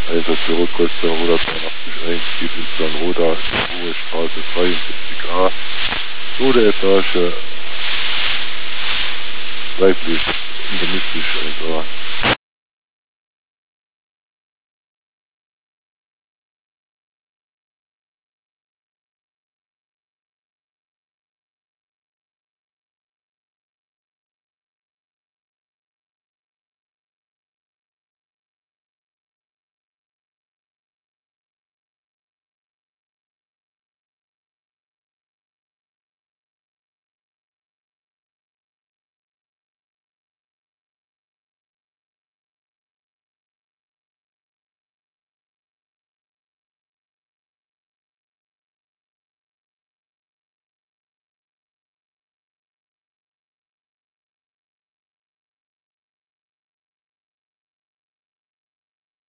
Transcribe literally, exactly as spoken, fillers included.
Einsatz für Rückkost der Roda zweiundachtzig eins geht ins Plan Roda, Hohe Straße dreiundsiebzig a, zweite Etage, weiblich, intermistisch, also